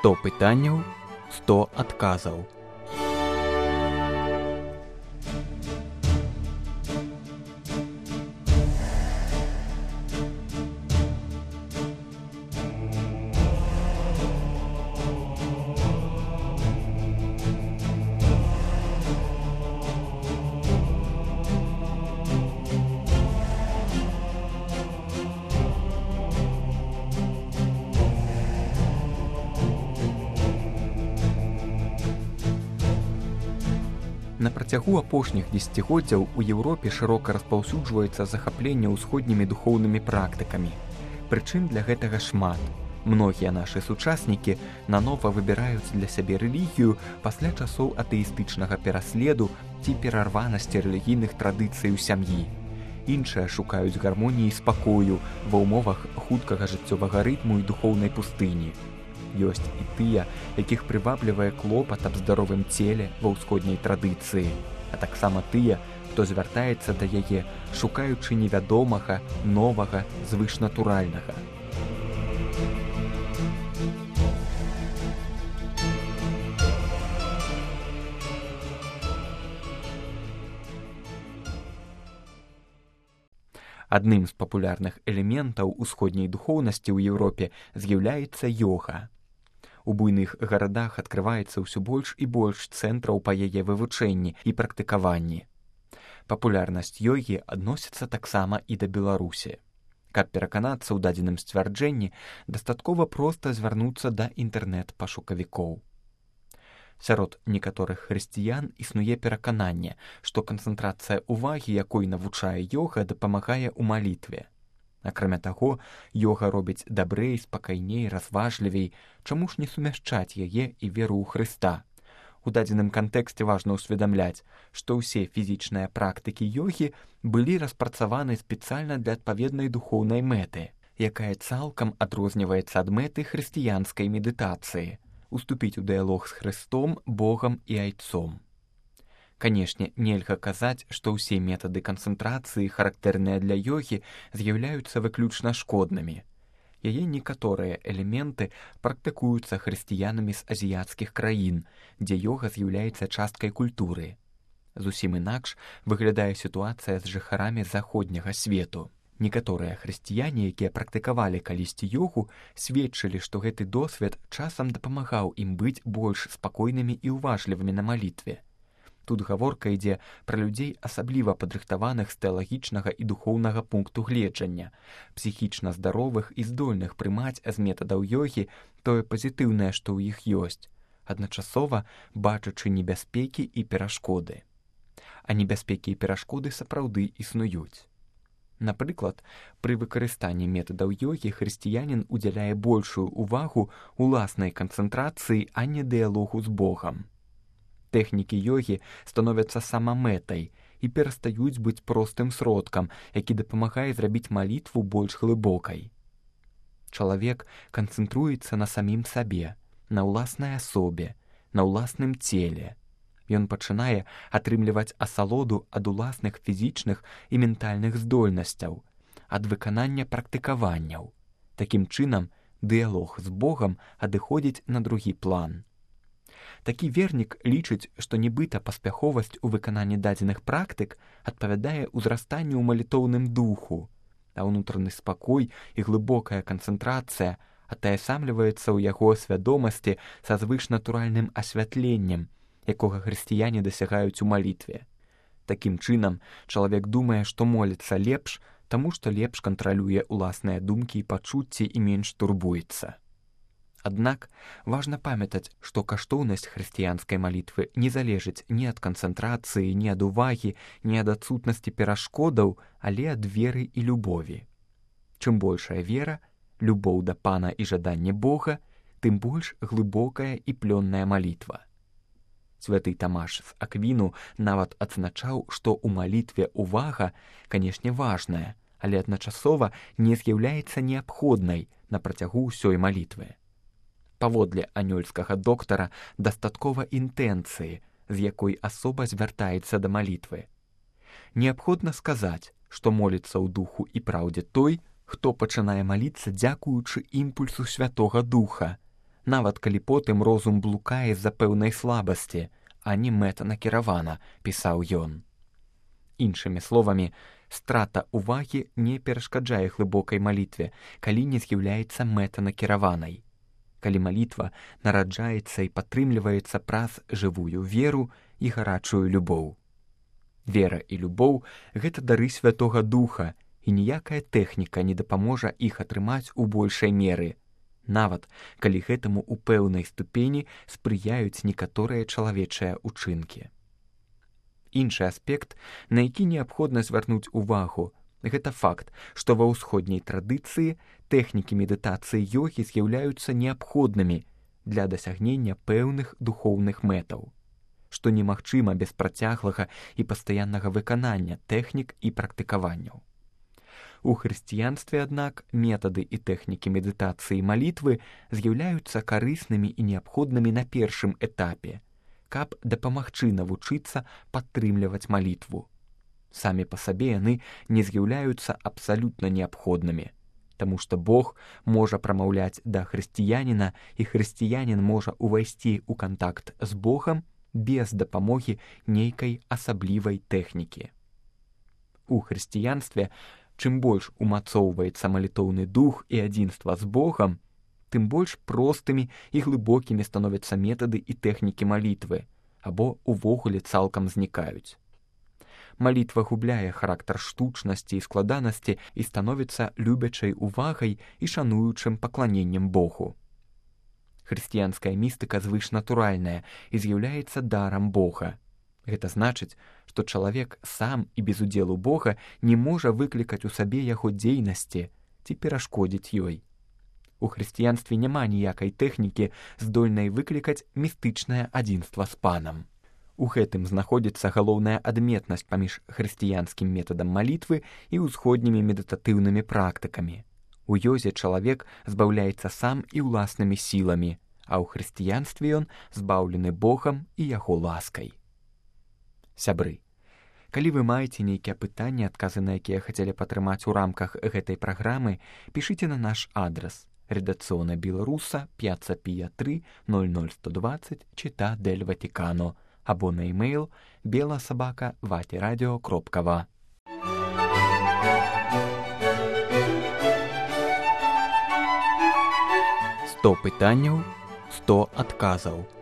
100 пытанняў, 100 адказаў. На працягу апошніх дзесяцігоддзяў у Еўропе шырока распаўсюджваецца захапленне ўсходнімі духоўнымі практыкамі. Прычын для гэтага шмат. Многія нашы сучаснікі нанова выбіраюць для сябе рэлігію пасля часоў атэістычнага пераследу ці перарванасці рэлігійных традыцый у сям'і. Іншыя шукаюць гармоніі і спакою ва ўмовах хуткага жыццёвага рытму і духоўнай пустыні. Ёсць і тыя, якіх прываблівае клопат аб здаровым целе ва ўсходняй традыцыі, а таксама тыя, хто звяртаецца да яе, шукаючы невядомага, новага, звышнатуральнага. Адным з папулярных элементаў усходняй духоўнасці ў Еўропе з'яўляецца ёга. У буйных гарадах адкрываецца ўсё больш і больш цэнтраў па яе вывучэнні і практыкаванні. Папулярнасць ёгі адносіцца таксама і да Беларусі. Каб пераканацца ў дадзеным сцвярджэнні, дастаткова проста звярнуцца да інтэрнэт-пашукавікоў. Сярод некаторых хрысціян існуе перакананне, што канцэнтрацыя ўвагі, якой навучае ёга, дапамагае ў малітве. Акрамя таго, ёга робіць дабрэй, спакайней, разважлівей, чаму ж не сумяшчаць яе і веру ў Хрыста. У дадзеным кантэксце важна ўсведамляць, што ўсе фізічныя практыкі ёгі былі распрацаваны спецыяльна для адпаведнай духоўнай мэты, якая цалкам адрозніваецца ад мэты хрысціянскай медытацыі – уступіць у дыялог з Хрыстом, Богам і Айцом. Канешне, нельга казаць, што ўсе метады канцэнтрацыі, характэрныя для ёгі, з'яўляюцца выключна шкоднымі. Яе некаторыя элементы практыкуюцца хрысціянамі з азіяцкіх краін, дзе ёга з'яўляецца часткай культуры. Зусім інакш выглядае сітуацыя з жыхарамі заходняга свету. Некаторыя хрысціяне, якія практыкавалі калісьці ёгу, сведчылі, што гэты досвед часам дапамагаў ім быць больш спакойнымі і ўважлівымі на малітве. Тут гаворка ідзе пра людзей асабліва падрыхтаваных з тэалагічнага і духоўнага пункту гледжання, псіхічна здаровых і здольных прымаць з метадаў ёгі тое пазітыўнае, што ў іх ёсць, адначасова бачачы небяспекі і перашкоды. А небяспекі і перашкоды сапраўды існуюць. Напрыклад, пры выкарыстанні метадаў ёгі хрысціянін удзяляе большую ўвагу уласнай канцэнтрацыі, а не дыялогу з Богам. Тэхнікі ёгі становяцца самамэтай і перастаюць быць простым сродкам, які дапамагае зрабіць малітву больш глыбокай. Чалавек канцэнтруецца на самім сабе, на ўласнай асобе, на ўласным целе. Ён пачынае атрымліваць асалоду ад уласных фізічных і ментальных здольнасцяў, ад выканання практыкаванняў. Такім чынам, дыялог з Богам адыходзіць на другі план. Такі вернік лічыць, што нібыта паспяховасць у выкананні дадзеных практык адпавядае ўзрастанню ў малітоўным духу, а ўнутраны спакой і глыбокая канцэнтрацыя атаясамліваецца ў яго свядомасці са звышнатуральным асвятленнем, якога хрысціяне дасягаюць у малітве. Такім чынам, чалавек думае, што моліцца лепш, таму што лепш кантралюе ўласныя думкі і пачуцці і менш турбуецца. Аднак важна памятаць, што каштоўнасць хрысціянскай малітвы не залежыць ні ад канцэнтрацыі, ні ад увагі, ні ад адсутнасці перашкодаў, але ад веры і любові. Чым большая вера, любоў да Пана і жаданне Бога, тым больш глыбокая і плённая малітва. Святы Тамаш з Аквіну нават адзначаў, што ў малітве ўвага, канешне, важная, але адначасова не з'яўляецца неабходнай на працягу ўсёй малітвы. Паводле анёльскага доктара дастаткова інтэнцыі, з якой асоба звяртаецца да малітвы. Неабходна сказаць, што моліцца ў духу і праўдзе той, хто пачынае маліцца дзякуючы імпульсу Святога Духа, нават калі потым розум блукае з-за пэўнай слабасці, а не мэтанакіравана, пісаў ён. Іншымі словамі, страта ўвагі не перашкаджае глыбокай малітве, калі не з'яўляецца мэтанакіраванай. Калі малітва нараджаецца і падтрымліваецца праз жывую веру і гарачую любоў. Вера і любоў – гэта дары Святога Духа, і ніякая тэхніка не дапаможа іх атрымаць у большай меры, нават калі гэтаму ў пэўнай ступені спрыяюць некаторыя чалавечыя ўчынкі. Іншы аспект, на які неабходна звярнуць увагу, гэта факт, што ва ўсходняй традыцыі тэхнікі медытацыі йогі з'яўляюцца неабходнымі для дасягнення пэўных духоўных мэтаў, што немагчыма без працяглага і пастаяннага выканання тэхнік і практыкаванняў. У хрысціянстве, аднак, метады і тэхнікі медытацыі і малітвы з'яўляюцца карыснымі і неабходнымі на першым этапе, каб дапамагчы навучыцца падтрымліваць малітву. Самі па сабе яны не з'яўляюцца абсалютна неабходнымі, таму што Бог можа прамаўляць да хрысціяніна, і хрысціянін можа ўвайсці ў кантакт з Богам без дапамогі нейкай асаблівай тэхнікі. У хрысціянстве, чым больш умацоўваецца малітоўны дух і адзінства з Богам, тым больш простымі і глыбокімі становяцца метады і тэхнікі малітвы, або увогуле цалкам знікаюць. Малітва губляе характар штучнасці і складанасці і становіцца любячай увагай і шануючым пакланеннем Богу. Хрысціянская містыка звышнатуральная і з'яўляецца дарам Бога. Гэта значыць, што чалавек сам і без удзелу Бога не можа выклікаць у сабе яго дзейнасці ці перашкодзіць ёй. У хрысціянстве няма ніякай тэхнікі, здольнай выклікаць містычнае адзінства з Панам. У гэтым знаходзіцца галоўная адметнасць паміж хрысціянскім метадам малітвы і ўсходнімі медытатыўнымі практыкамі. У ёзе чалавек збаўляецца сам і ўласнымі сіламі, а ў хрысціянстве ён збаўлены Богам і яго ласкай. Сябры, калі вы маеце нейкія пытанні, адказы на якія хацелі падтрымаць у рамках гэтай праграмы, пішыце на наш адрас редакцыона Беларуса, Пьяцца Пія 3, 00120, Città del Vaticano, або на e-mail bela@vatiradio.va. 100 пытанняў, 100 адказаў.